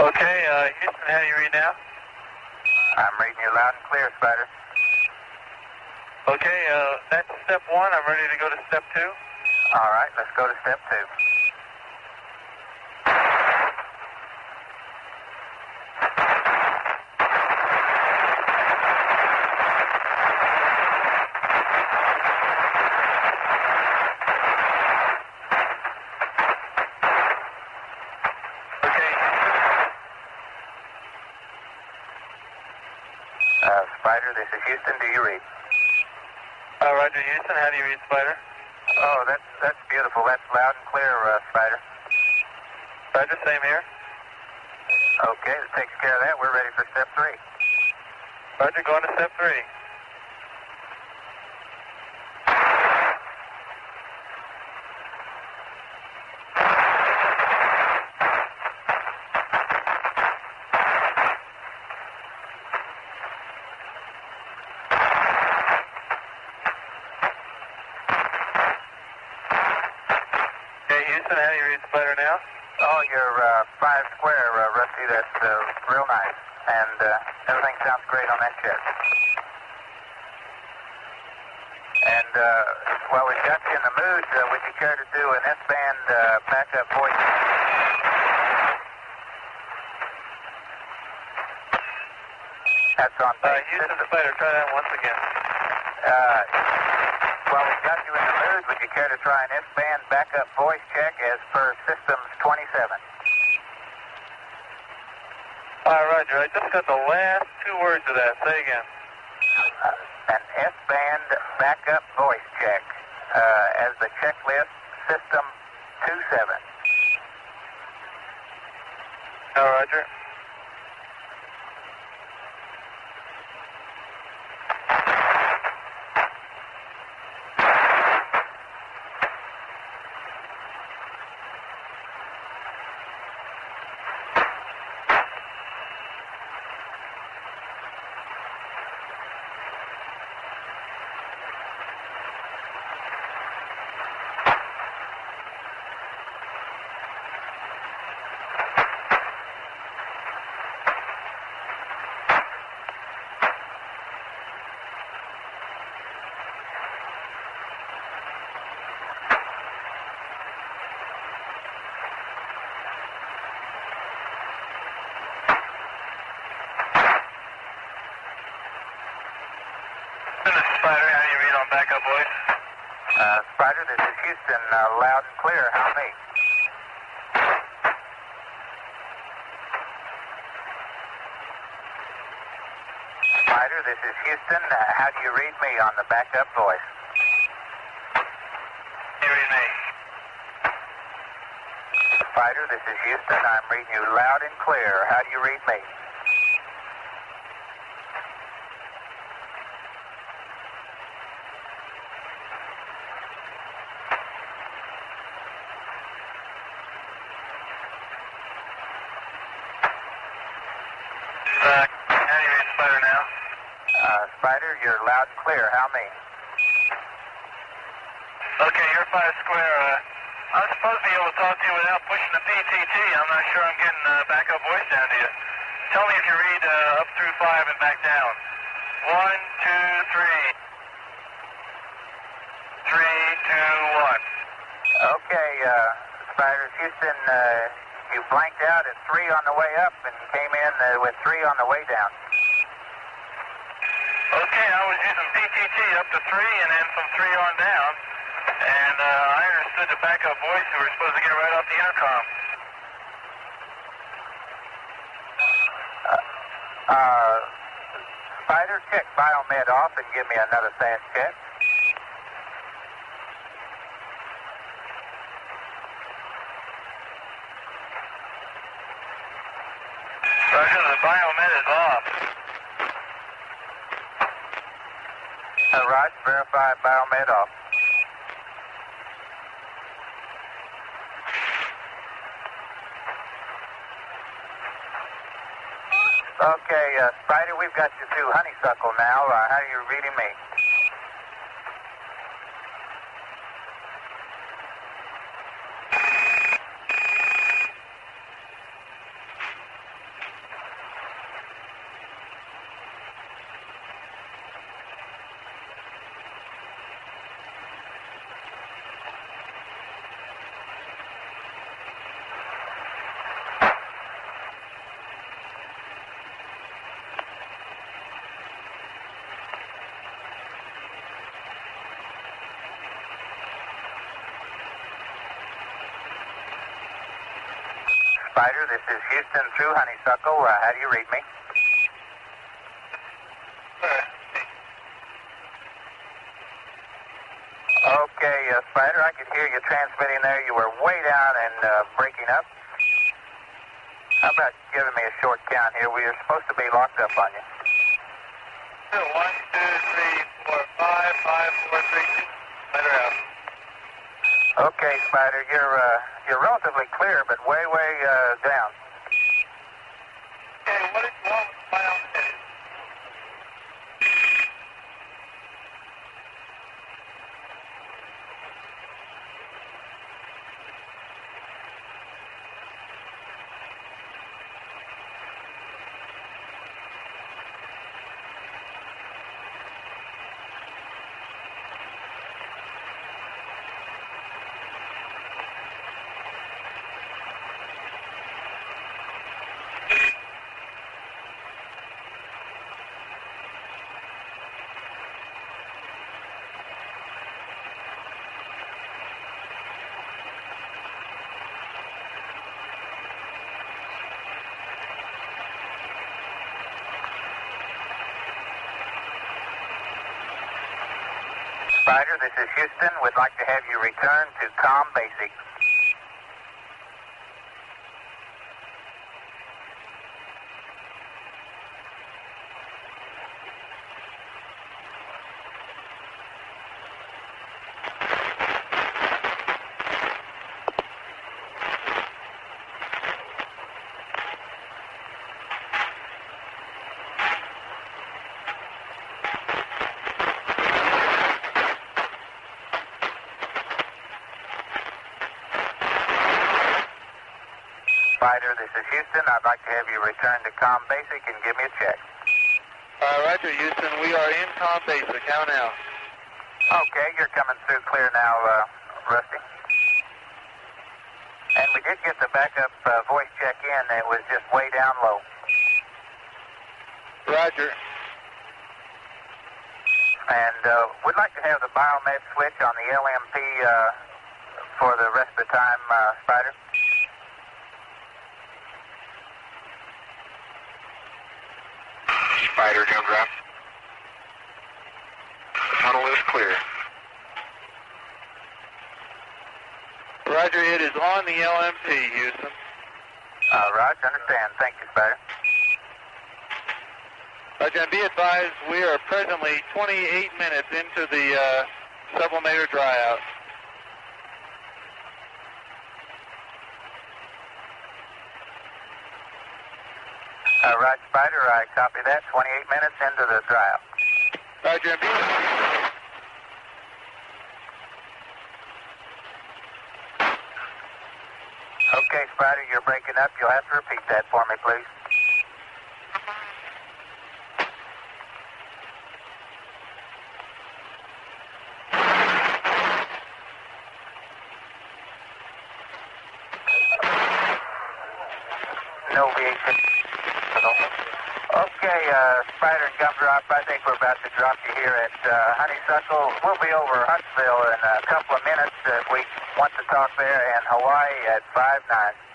Okay, Houston, how do you read now? I'm reading you loud and clear, Spider. Okay, that's step one. I'm ready to go to step two. All right, let's go to step two. Spider, this is Houston. Do you read? Roger, Houston. How do you read, Spider? Oh, that's beautiful. That's loud and clear, Spider. Roger, same here. Okay, that takes care of that. We're ready for step three. Roger, going to step three. Houston, how do you read Spider now? Oh, you're 5 square, Rusty. That's real nice. And everything sounds great on that check. And while we've got you in the mood, would you care to do an S-band backup voice? That's on base. Houston, Spider, try that once again. While we've got you in the mood, would you care to try an S-band backup voice check as per Systems 27? Roger, I just got the last 2 words of that. Say again. An S-band backup voice check as the checklist System 27. Roger. Spider, how do you read on backup voice? Spider, this is Houston, loud and clear. How me? Spider, this is Houston. How do you read me on the backup voice? You read me. Spider, this is Houston. I'm reading you loud and clear. How do you read me? How do you read Spider now? Spider, you're loud and clear. How me? Okay, you're 5 square. I'm supposed to be able to talk to you without pushing the PTT. I'm not sure I'm getting backup voice down to you. Tell me if you read up through 5 and back down. 1, 2, 3. 3, 2, 1. Okay, Spider, Houston, you blanked out at 3 on the way up and came in with 3 on the way down. Okay, I was using PTT up to 3 and then from 3 on down. And I understood the backup voice you were supposed to get right off the intercom. Spider, check Biomed off and give me another fast check. Roger, the Biomed is off. Roger, verify Biomed off. Okay, Spider, we've got you through Honeysuckle now. How are you reading me? Spider, this is Houston through Honeysuckle. How do you read me? Okay, Spider, I could hear you transmitting there. You were way down and breaking up. How about giving me a short count here? We are supposed to be locked up on you. 1, 2, 3, 4, 5, 5, 4, 3, 2. Spider out. Okay, Spider, you're relatively clear, but way down. Okay, what did you want with the final minute? Spider, this is Houston. We'd like to have you return to COM Basic. Spider, this is Houston. I'd like to have you return to COM Basic and give me a check. Roger, Houston. We are in COM Basic. How now? Okay, you're coming through clear now, Rusty. And we did get the backup voice check in. It was just way down low. Roger. And we'd like to have the biomed switch on the LMP for the rest of the time, Spider. Spider, Gumdrop. The tunnel is clear. Roger, it is on the LMP, Houston. Roger, understand. Thank you, Spider. Roger, and be advised, we are presently 28 minutes into the sublimator dryout. Roger, Spider, I copy that. 28 minutes into the dryout. Roger, and be advised. Okay, Spider, you're breaking up. You'll have to repeat that for me, please. No VH. Okay, Spider and Gumdrop, I think we're about to drop you here at Honeysuckle. We'll be over Huntsville in a couple of minutes if we want to talk there, and Hawaii at 5-9.